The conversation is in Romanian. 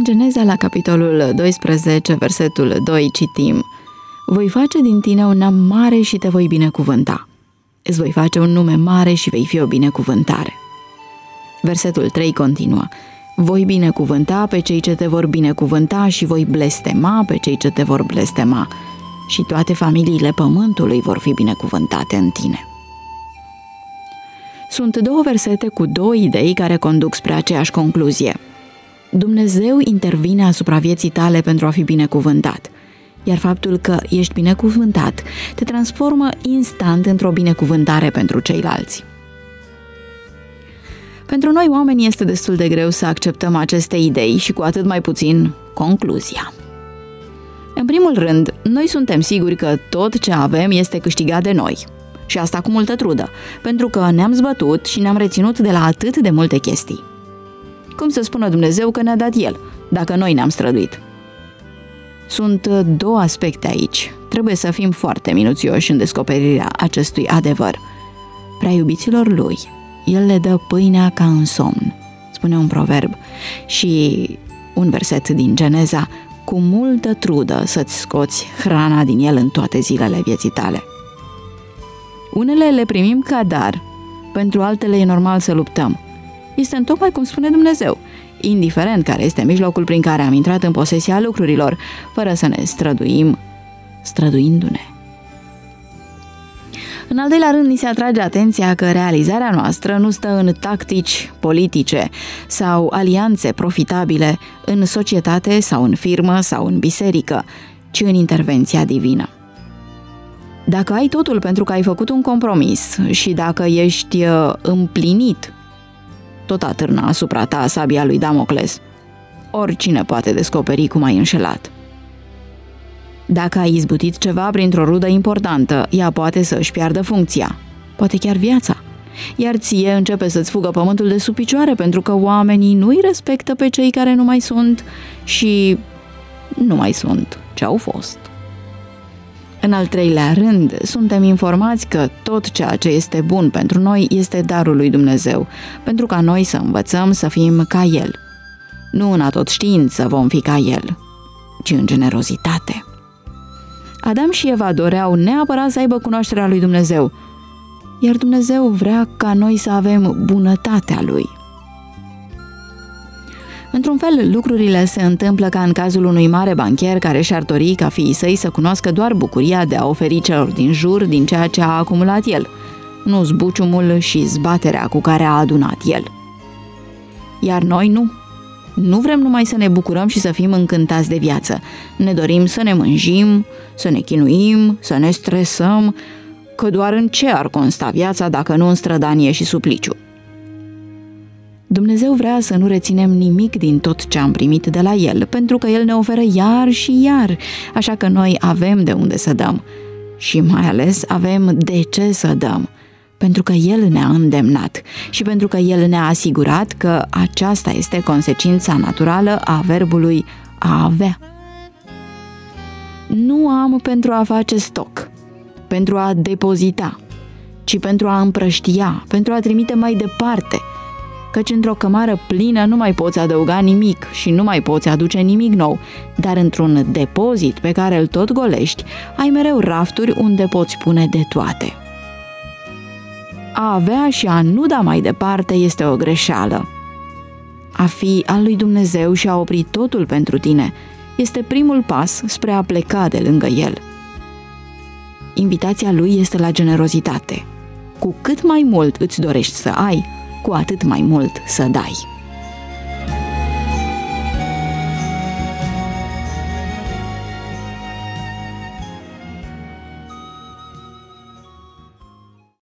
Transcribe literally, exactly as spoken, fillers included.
Geneza, la capitolul doisprezece, versetul doi, citim: Voi face din tine un neam mare și te voi binecuvânta. Îți voi face un nume mare și vei fi o binecuvântare. Versetul trei continuă: Voi binecuvânta pe cei ce te vor binecuvânta și voi blestema pe cei ce te vor blestema. Și toate familiile pământului vor fi binecuvântate în tine. Sunt două versete cu două idei care conduc spre aceeași concluzie. Dumnezeu intervine asupra vieții tale pentru a fi binecuvântat, iar faptul că ești binecuvântat te transformă instant într-o binecuvântare pentru ceilalți. Pentru noi oameni este destul de greu să acceptăm aceste idei și cu atât mai puțin concluzia. În primul rând, noi suntem siguri că tot ce avem este câștigat de noi. Și asta cu multă trudă, pentru că ne-am zbătut și ne-am reținut de la atât de multe chestii. Cum să spună Dumnezeu că ne-a dat El, dacă noi ne-am străduit? Sunt două aspecte aici. Trebuie să fim foarte minuțioși în descoperirea acestui adevăr. Prea iubiților Lui, El le dă pâinea ca în somn, spune un proverb, și un verset din Geneza: cu multă trudă să-ți scoți hrana din El în toate zilele vieții tale. Unele le primim ca dar, pentru altele e normal să luptăm. Este întocmai cum spune Dumnezeu, indiferent care este mijlocul prin care am intrat în posesia lucrurilor, fără să ne străduim, străduindu-ne. În al doilea rând, ni se atrage atenția că realizarea noastră nu stă în tactici politice sau alianțe profitabile în societate sau în firmă sau în biserică, ci în intervenția divină. Dacă ai totul pentru că ai făcut un compromis și dacă ești împlinit, tot atârnă asupra ta sabia lui Damocles. Oricine poate descoperi cum ai înșelat. Dacă ai izbutit ceva printr-o rudă importantă, ea poate să își piardă funcția, poate chiar viața, iar ție începe să-ți fugă pământul de sub picioare pentru că oamenii nu îi respectă pe cei care nu mai sunt și nu mai sunt ce au fost. În al treilea rând, suntem informați că tot ceea ce este bun pentru noi este darul lui Dumnezeu, pentru ca noi să învățăm să fim ca El. Nu în atotștiință vom fi ca El, ci în generozitate. Adam și Eva doreau neapărat să aibă cunoașterea lui Dumnezeu, iar Dumnezeu vrea ca noi să avem bunătatea Lui. Într-un fel, lucrurile se întâmplă ca în cazul unui mare bancher care și-ar dori ca fiii săi să cunoască doar bucuria de a oferi celor din jur din ceea ce a acumulat el, nu zbuciumul și zbaterea cu care a adunat el. Iar noi nu. Nu vrem numai să ne bucurăm și să fim încântați de viață. Ne dorim să ne mânjim, să ne chinuim, să ne stresăm, că doar în ce ar consta viața dacă nu în strădanie și supliciu. Dumnezeu vrea să nu reținem nimic din tot ce am primit de la El, pentru că El ne oferă iar și iar, așa că noi avem de unde să dăm. Și mai ales avem de ce să dăm, pentru că El ne-a îndemnat și pentru că El ne-a asigurat că aceasta este consecința naturală a verbului a avea. Nu am pentru a face stoc, pentru a depozita, ci pentru a împrăștia, pentru a trimite mai departe, căci într-o cămară plină nu mai poți adăuga nimic și nu mai poți aduce nimic nou, dar într-un depozit pe care îl tot golești, ai mereu rafturi unde poți pune de toate. A avea și a nu da mai departe este o greșeală. A fi al lui Dumnezeu și a opri totul pentru tine este primul pas spre a pleca de lângă El. Invitația Lui este la generozitate. Cu cât mai mult îți dorești să ai, cu atât mai mult să dai.